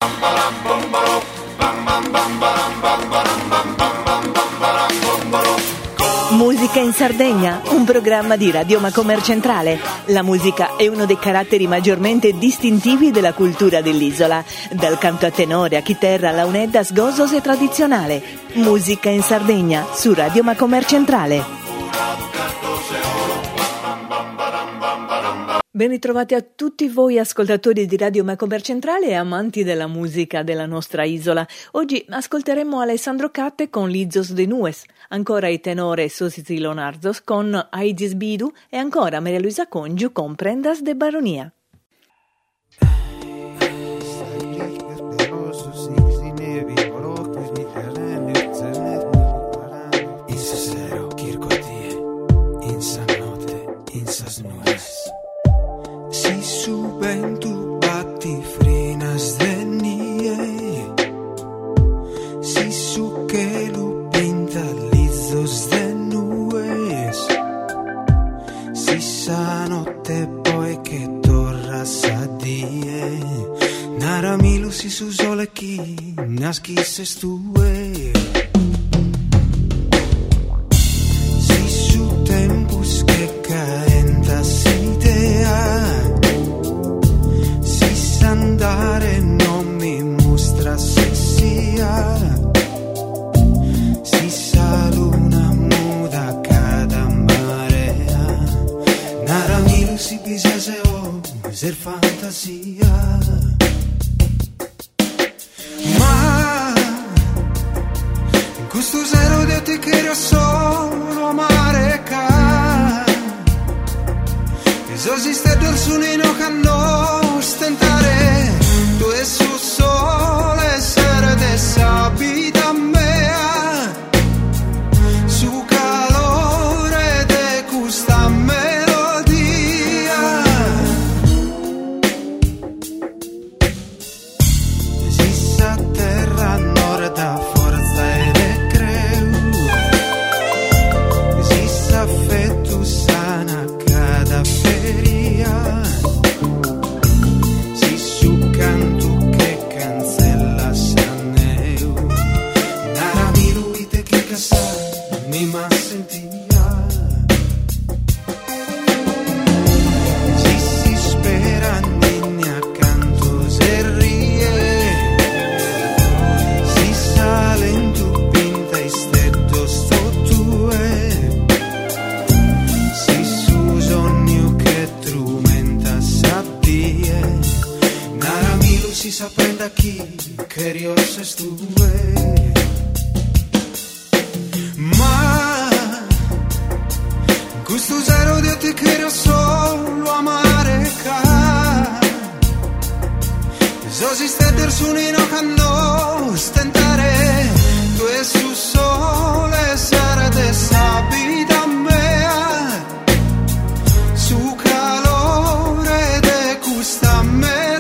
Musica in Sardegna, un programma di Radio Macomer Centrale. La musica è uno dei caratteri maggiormente distintivi della cultura dell'isola, dal canto a tenore a chitarra alla unedda sgosos e tradizionale. Musica in Sardegna su Radio Macomer Centrale. Ben ritrovati a tutti voi ascoltatori di Radio Macomer Centrale e amanti della musica della nostra isola. Oggi ascolteremo Alessandro Catte con Lizos de Nues, ancora i tenore Sositi Leonardos con Aidis Bidu e ancora Maria Luisa Congiu con Prendas de Baronia. Bentu batti frinas de nie si su che lu pinta lizos de nues si sa notte poi che torra sa die nara milu si su sole chi naschisse stue si su tempus che caenta si dea andare non mi mostra se sia si sa luna muda cada marea nara milu si pisase o ser fantasia ma in questo zero di te che era solo amare ca e so esiste dorsulino che non stentare tu e su sole sera de sabita mea su calore de questa melodia si sa terra nord da forza e de creu si sa fettu sana cada feria canto che cancella saneu nara miluite che casa mi ma sentia si spera ninni accanto se rie si sale in tu pinta e stetto sto tue si su sogno che trumenta sappie nara milu si sa prenda chi che riorse stue ma questo zero di te che era solo amare ca so si steder su nino che non stentare tu e su sole sera de sabita mea su calore de questa melodia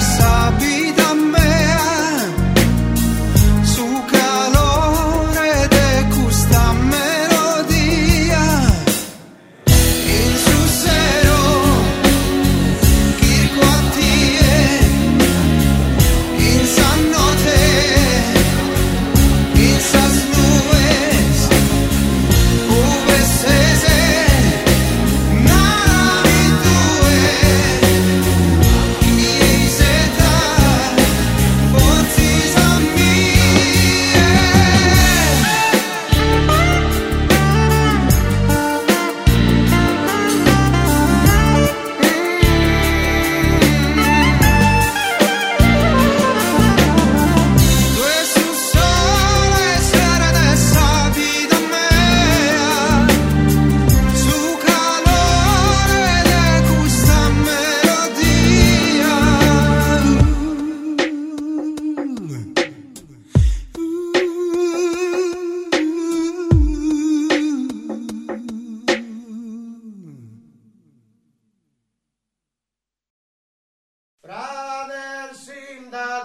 su calore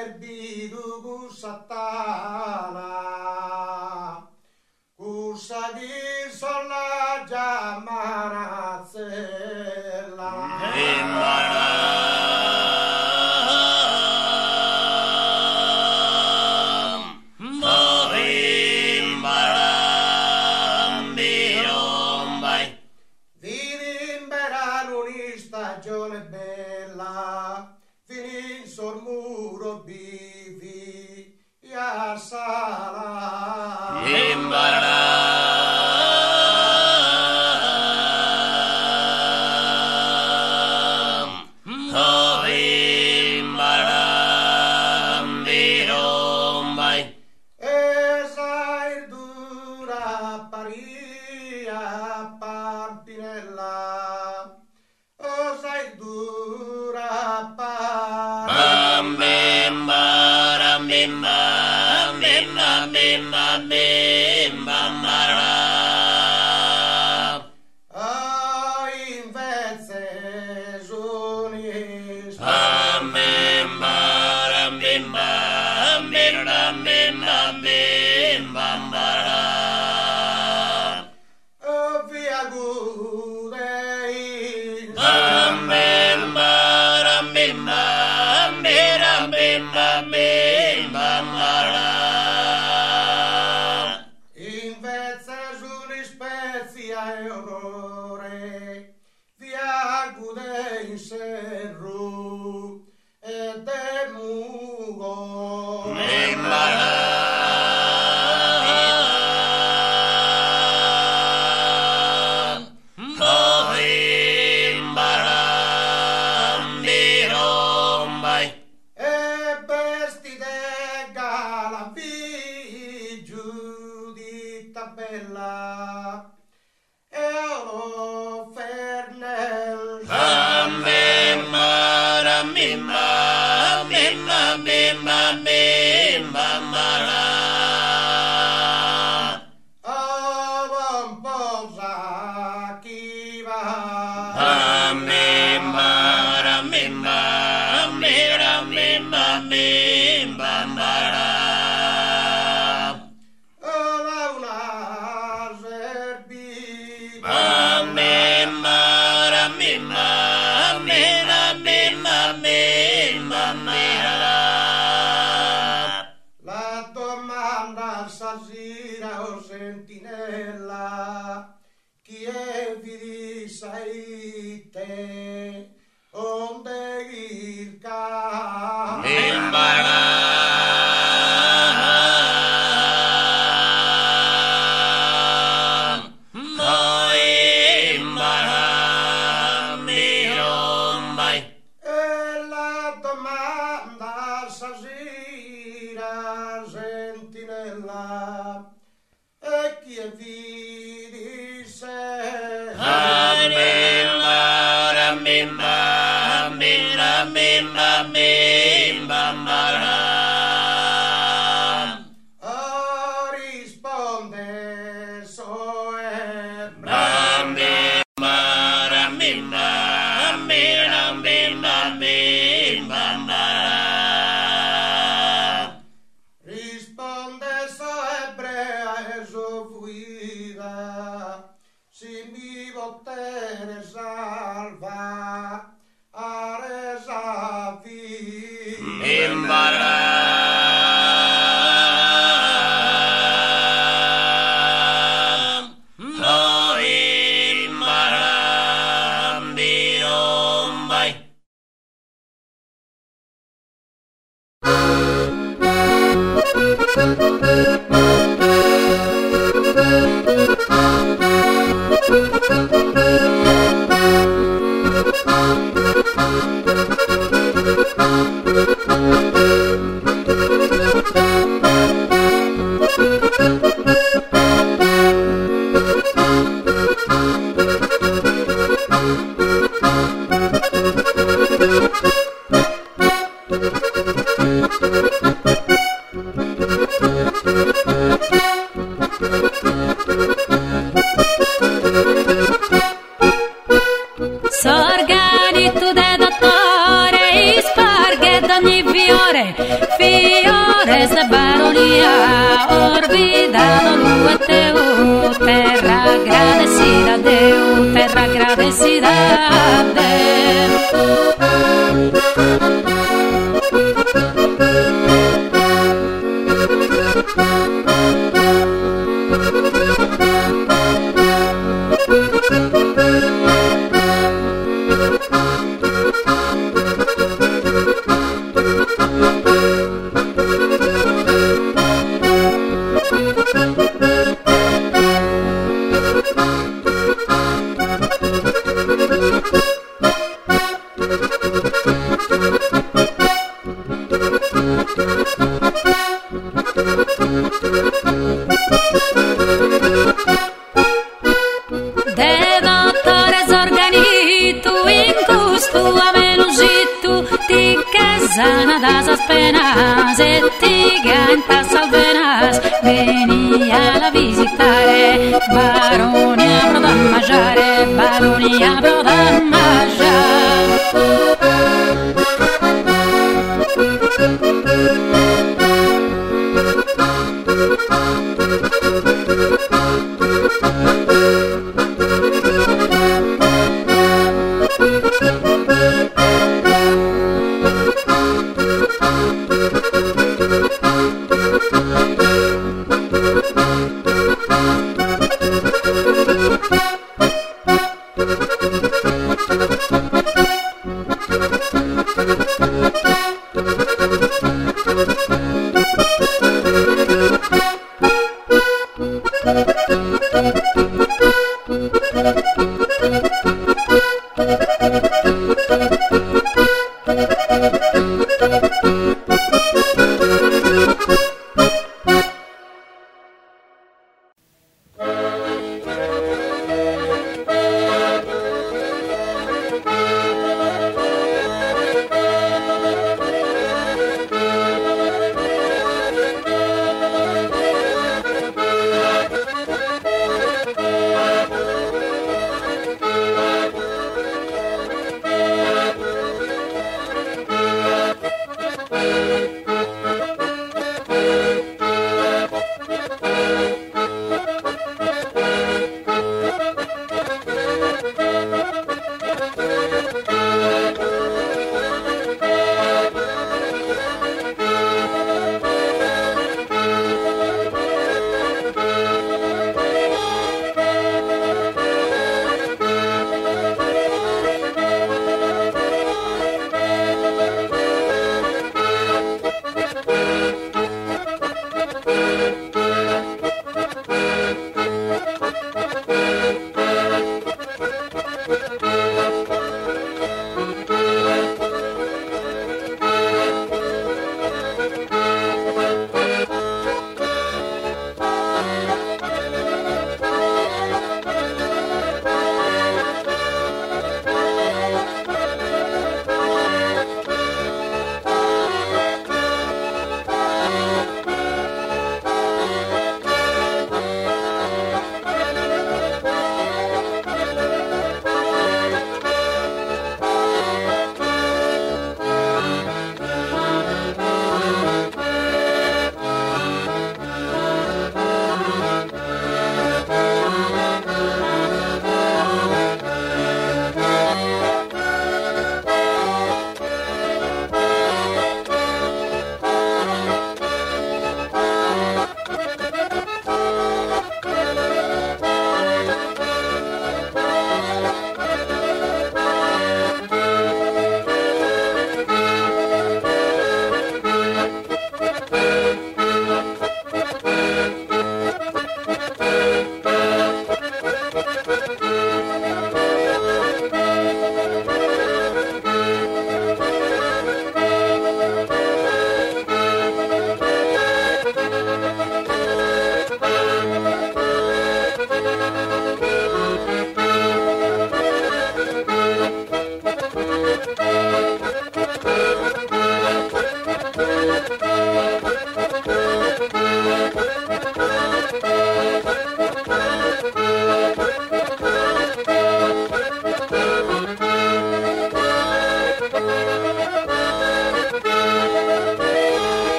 serbidu kusatala kusagir sola jamanatsela Sorgani tu de dottore, sparghe d'ogni fiores de baronía, olvidado lo teu, terra agradecida Deu, terra agradecida Deu. Sana das as penas e ti ganta salvenas venia la visitare baronia pro da mangiare baronia pro da mangiare.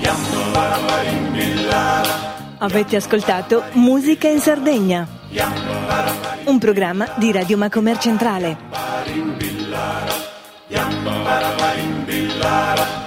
Avete ascoltato Musica in Sardegna, un programma di Radio Macomer Centrale.